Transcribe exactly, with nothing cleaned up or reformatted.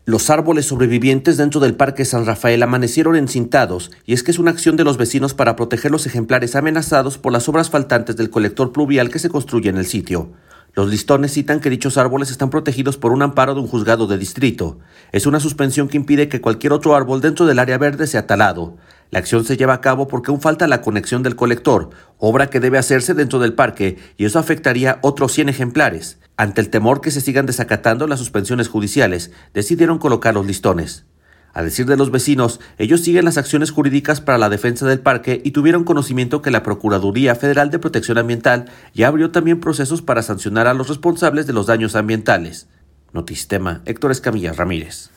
Los árboles sobrevivientes dentro del Parque San Rafael amanecieron encintados, y es que es una acción de los vecinos para proteger los ejemplares amenazados por las obras faltantes del colector pluvial que se construye en el sitio. Los listones citan que dichos árboles están protegidos por un amparo de un juzgado de distrito. Es una suspensión que impide que cualquier otro árbol dentro del área verde sea talado. La acción se lleva a cabo porque aún falta la conexión del colector, obra que debe hacerse dentro del parque, y eso afectaría otros cien ejemplares. Ante el temor que se sigan desacatando las suspensiones judiciales, decidieron colocar los listones. A decir de los vecinos, ellos siguen las acciones jurídicas para la defensa del parque y tuvieron conocimiento que la Procuraduría Federal de Protección Ambiental ya abrió también procesos para sancionar a los responsables de los daños ambientales. Notistema, Héctor Escamilla Ramírez.